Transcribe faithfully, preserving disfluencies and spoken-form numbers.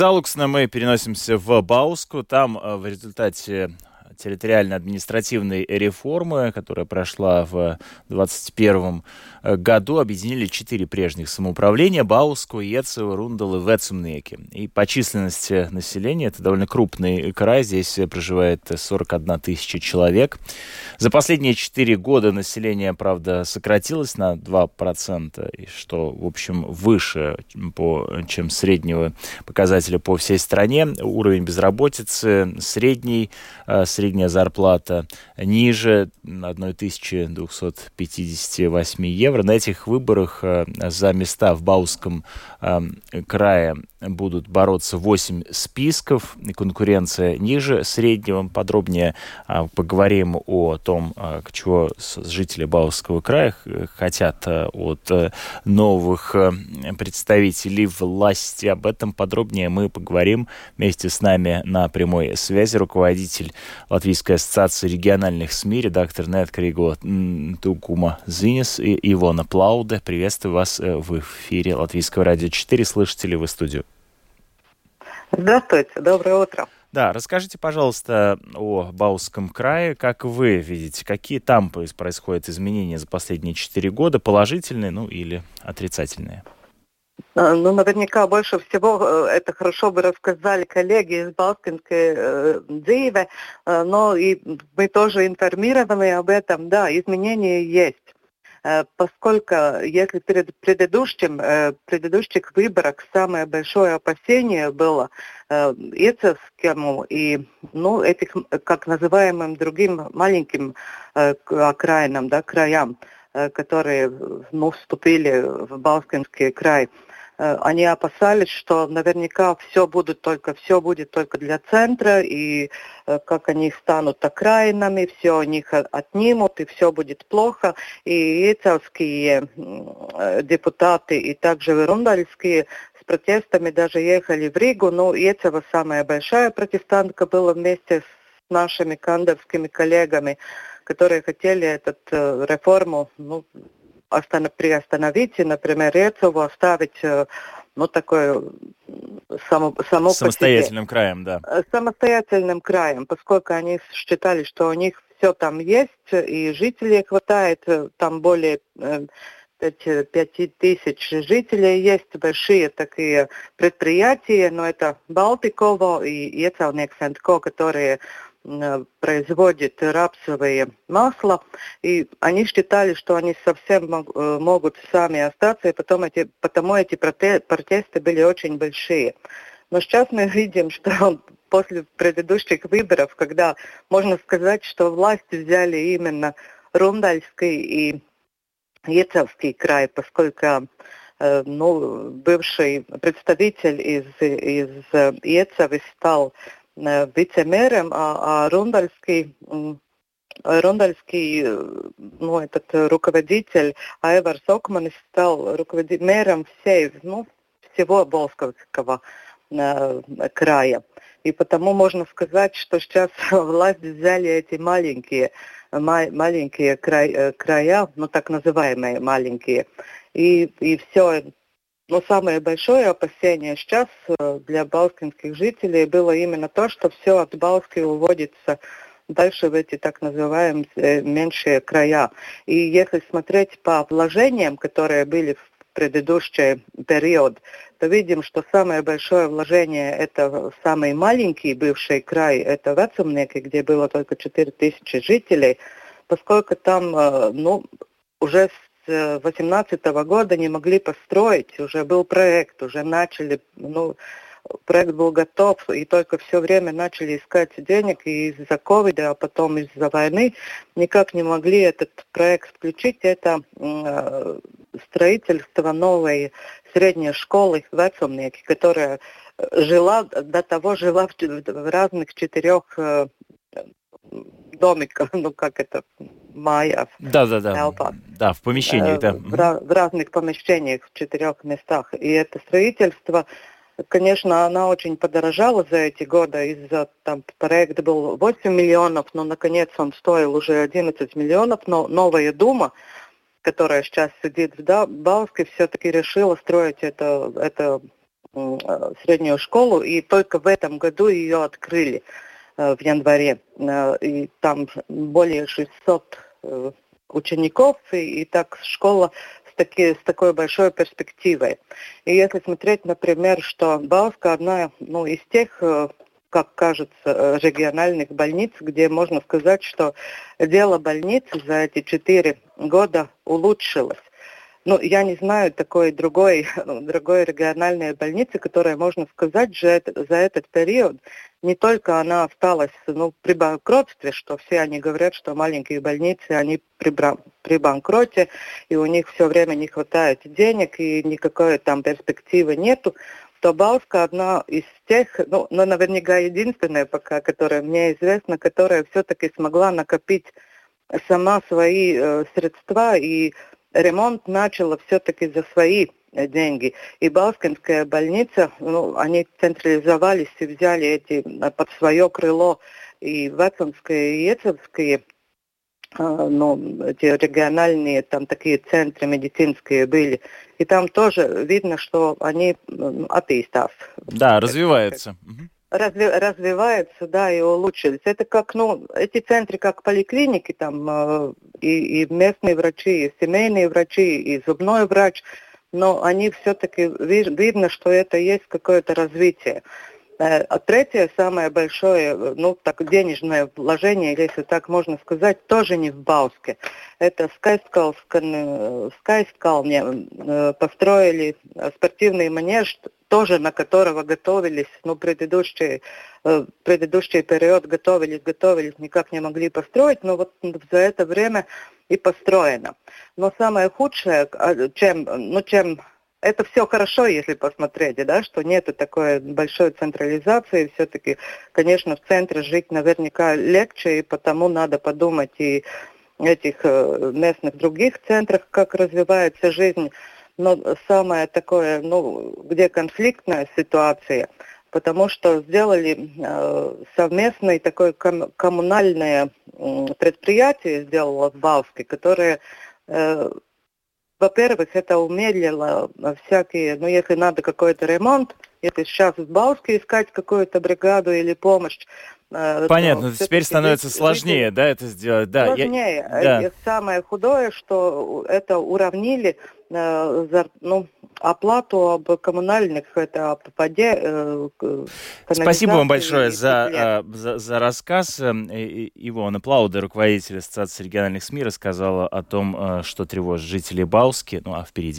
Салуксна мы переносимся в Бауску. Там в результате территориально-административной реформы, которая прошла в двадцать первом году, объединили четыре прежних самоуправления: Бауску, Ецево, Рундал и Вецумнеки. И по численности населения это довольно крупный край. Здесь проживает сорок одна тысяча человек. За последние четыре года население, правда, сократилось на два процента, что, в общем, выше, по, чем среднего показателя по всей стране. Уровень безработицы средний, средняя зарплата ниже тысяча двести пятьдесят восемь евро. На этих выборах за места в Баусском крае будут бороться восемь списков, и конкуренция ниже среднего. Подробнее поговорим о том, чего жители Баусского края хотят от новых представителей власти. Об этом подробнее мы поговорим. Вместе с нами на прямой связи руководитель Латвийской ассоциации региональных СМИ, редактор неоткрīgo Tūkuma ziņas Ивона Плауде. Приветствую вас в эфире Латвийского радио четыре. Слышите ли вы студию? Здравствуйте, доброе утро. Да, расскажите, пожалуйста, о Баусском крае. Как вы видите, какие там происходят изменения за последние четыре года? Положительные, ну или отрицательные? Ну, наверняка больше всего это хорошо бы рассказали коллеги из Баускинской э, dzīve, э, но и мы тоже информированы об этом. Да, изменения есть. Э, поскольку если перед предыдущим, э, предыдущих выборах самое большое опасение было э, Ецевскому и, ну, этих, как называемым, другим маленьким э, окраинам, да, краям, э, которые, ну, вступили в Баускинский край. Они опасались, что наверняка все будет только, все будет только для центра, и как они станут окраинами, все у них отнимут, и все будет плохо. И ецевские депутаты, и также рундальские с протестами даже ехали в Ригу. Но Ецево самая большая протестантка была вместе с нашими кандавскими коллегами, которые хотели эту реформу, ну, приостановить и, например, Ецево оставить, ну, такое само, само самостоятельным краем, да. Самостоятельным краем, поскольку они считали, что у них все там есть, и жителей хватает, там более пяти тысяч жителей, есть большие такие предприятия, но это Балтиково и Ецевnieks&Co, которые производит рапсовое масло, и они считали, что они совсем мог, могут сами остаться, и потом эти, потому эти протесты были очень большие. Но сейчас мы видим, что после предыдущих выборов, когда можно сказать, что власть взяли именно Рундальский и Ецевский край, поскольку э, ну, бывший представитель из, из Ецевы стал вице-мэром, а, а Рундальский, Рундальский, ну, этот руководитель Айварс Окманис стал руководителем мэром всей, ну, всего Баускского э, края. И потому можно сказать, что сейчас власть взяли эти маленькие, ма- маленькие край, края, ну, так называемые маленькие, и, и все. Но самое большое опасение сейчас для баускинских жителей было именно то, что все от Бауски уводится дальше в эти так называемые меньшие края. И если смотреть по вложениям, которые были в предыдущий период, то видим, что самое большое вложение — это самый маленький бывший край, это Вецумнеки, где было только четыре тысячи жителей, поскольку там, ну, уже с две тысячи восемнадцатого года не могли построить, уже был проект, уже начали, ну, проект был готов, и только все время начали искать денег, и из-за ковида, а потом из-за войны никак не могли этот проект включить. Это э, строительство новой средней школы в Вецумнеки, которая жила, до того жила в, в разных четырех э, домиках, ну как это, маях. Да, да, да. Да, в помещениях, да. В, в разных помещениях в четырех местах. И это строительство, конечно, она очень подорожала за эти годы. Из-за, там, проект был восемь миллионов, но, наконец, он стоил уже одиннадцать миллионов. Но новая дума, которая сейчас сидит в Бауске, все-таки решила строить это, это среднюю школу, и только в этом году ее открыли в январе. И там более шестисот учеников, и, и так школа с, таки, с такой большой перспективой. И если смотреть, например, что Бауска одна ну, из тех, как кажется, региональных больниц, где можно сказать, что дело больницы за эти четыре года улучшилось. Ну, я не знаю такой другой, другой региональной больницы, которая, можно сказать, же за этот период не только она осталась ну, при банкротстве, что все они говорят, что маленькие больницы, они при, при банкроте, и у них все время не хватает денег, и никакой там перспективы нету, то Бауска одна из тех, ну, ну, наверняка единственная пока, которая мне известна, которая все-таки смогла накопить сама свои э, средства и ремонт начала все-таки за свои деньги. И Баускинская больница, ну, они централизовались и взяли эти под свое крыло и Вацинское, и Ецевское, ну, эти региональные там такие центры медицинские были. И там тоже видно, что они атеистов. Да, развиваются. Разви, развиваются, да, и улучшились. Это как, ну, эти центры, как поликлиники, там, э, и, и местные врачи, и семейные врачи, и зубной врач, но они все-таки, ви, видно, что это есть какое-то развитие. Э, а третье, самое большое, ну, так, денежное вложение, если так можно сказать, тоже не в Бауске. Это в Скайскалне э, построили спортивный манеж, тоже на которого готовились, ну, предыдущий, э, предыдущий период готовились, готовились, никак не могли построить, но вот за это время и построено. Но самое худшее, чем, ну, чем, это все хорошо, если посмотреть, да, что нет такой большой централизации, все-таки, конечно, в центре жить наверняка легче, и потому надо подумать и этих э, местных других центрах, как развивается жизнь. Но самое такое, ну, где конфликтная ситуация, потому что сделали э, совместное такое ком- коммунальное э, предприятие, сделало в Бауске, которое, э, во-первых, это умедлило всякие, ну, если надо какой-то ремонт, если сейчас в Бауске искать какую-то бригаду или помощь. Э, Понятно, теперь становится жители, сложнее, да, это сделать? Да, сложнее. Я, да. И самое худое, что это уравнили э, за, ну, оплату об коммунальных, это об воде. Э, Спасибо вам большое за, за, за рассказ. Ивона Плауда, руководитель Ассоциации региональных СМИ, рассказала о том, что тревожит жителей Бауски. Ну а впереди